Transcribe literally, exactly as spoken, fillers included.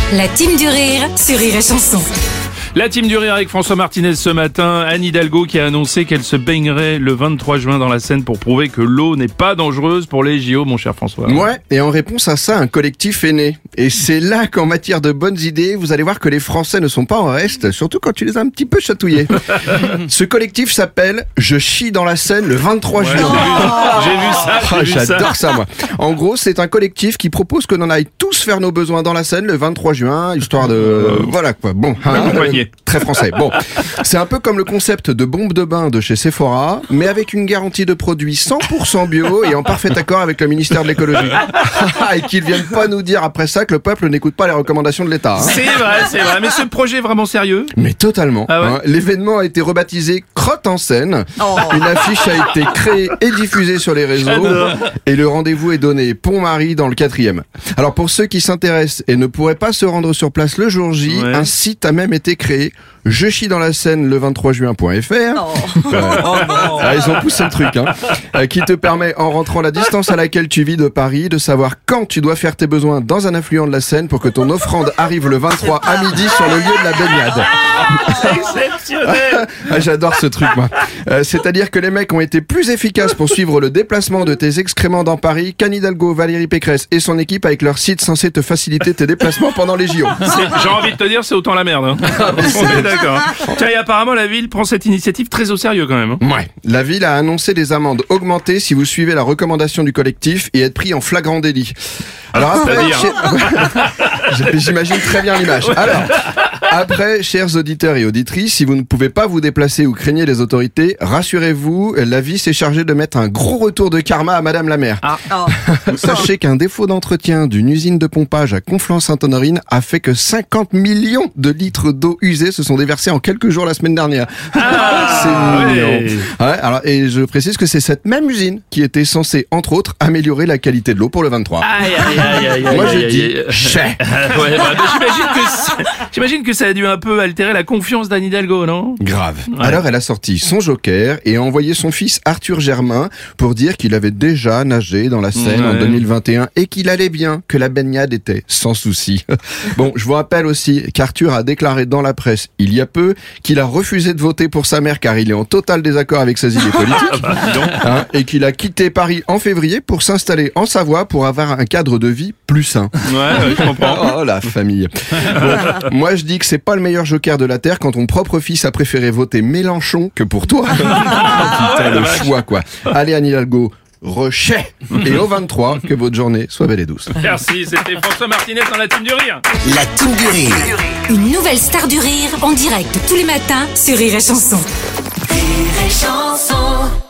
La team du rire sur Rire et Chanson. La team du rire avec François Martinez ce matin. Anne Hidalgo qui a annoncé qu'elle se baignerait le vingt-trois juin dans la Seine pour prouver que l'eau n'est pas dangereuse pour les J O, mon cher François. Ouais, et en réponse à ça, un collectif est né. Et c'est là qu'en matière de bonnes idées, vous allez voir que les Français ne sont pas en reste, surtout quand tu les as un petit peu chatouillés. Ce collectif s'appelle « Je chie dans la Seine le vingt-trois juin ». J'ai vu ça, j'ai Ah, vu ça. j'adore ça, moi. En gros, c'est un collectif qui propose que l'on aille tous faire nos besoins dans la Seine le vingt-trois juin, histoire de... Euh, voilà quoi, bon. Hein, Accompagné. euh, très français. Bon, c'est un peu comme le concept de bombe de bain de chez Sephora, mais avec une garantie de produits cent pour cent bio et en parfait accord avec le ministère de l'écologie. Et qu'ils viennent pas nous dire après ça que le peuple n'écoute pas les recommandations de l'État. Hein. C'est vrai, c'est vrai. Mais ce projet est vraiment sérieux? Mais totalement. Ah ouais. hein. L'événement a été rebaptisé Crotte en Seine. Une affiche a été créée et diffusée sur les réseaux. Et le rendez-vous est donné Pont-Marie dans le quatrième. Alors pour ceux qui s'intéressent et ne pourraient pas se rendre sur place le jour J, Ouais. un site a même été créé. Je chie dans la Seine le vingt-trois juin point F R. Ah, ils ont poussé le truc, hein. Euh, qui te permet, en rentrant la distance à laquelle tu vis de Paris, de savoir quand tu dois faire tes besoins dans un affluent de la Seine pour que ton offrande arrive le vingt-trois à midi sur le lieu de la baignade. Exceptionnel. Ah, j'adore ce truc, moi. Euh, c'est-à-dire que les mecs ont été plus efficaces pour suivre le déplacement de tes excréments dans Paris qu'Anne Hidalgo, Valérie Pécresse et son équipe avec leur site censé te faciliter tes déplacements pendant les J O. C'est- J'ai envie de te dire, c'est autant la merde. Hein. On est d'accord. Tiens, et apparemment, la ville prend cette initiative très au sérieux quand même. hein. Ouais. La ville a annoncé des amendes augmentées si vous suivez la recommandation du collectif et êtes pris en flagrant délit. Alors après, C'est-à-dire chez- j'imagine très bien l'image. Alors, après, chers auditeurs et auditrices, si vous ne pouvez pas vous déplacer ou craignez les autorités, rassurez-vous, la vie s'est chargée de mettre un gros retour de karma à Madame la maire. Ah. Sachez qu'un défaut d'entretien d'une usine de pompage à Conflans-Sainte-Honorine a fait que cinquante millions de litres d'eau usée se sont déversés en quelques jours la semaine dernière. Ah, C'est mignon. ouais. Ouais, alors, et je précise que c'est cette même usine qui était censée, entre autres, améliorer la qualité de l'eau pour le vingt-trois. Aïe, aïe, aïe, aïe, Moi, aïe, je aïe, dis, aïe. chais. Ouais, bah, mais j'imagine que ça- j'imagine que ça a dû un peu altérer la confiance d'Anne Hidalgo, non? Grave. Ouais. Alors elle a sorti son joker et a envoyé son fils Arthur Germain pour dire qu'il avait déjà nagé dans la Seine en Ouais. deux mille vingt et un et qu'il allait bien, que la baignade était sans souci. Bon, je vous rappelle aussi qu'Arthur a déclaré dans la presse il y a peu qu'il a refusé de voter pour sa mère car il est en total désaccord avec ses idées politiques. Bah, dis donc. Hein, et qu'il a quitté Paris en février pour s'installer en Savoie pour avoir un cadre de vie plus sain. Ouais, ouais, je comprends. Oh la famille. Bon, moi je dis que c'est pas le meilleur joker de la terre quand ton propre fils a préféré voter Mélenchon que pour toi. Putain, le choix quoi. Allez Anne Hidalgo, rechet. Et au vingt-trois, que votre journée soit belle et douce. Merci, c'était François Martinez dans la team du rire. La team du rire. Une nouvelle star du rire en direct tous les matins sur Rire et Chanson. Rire et Chanson.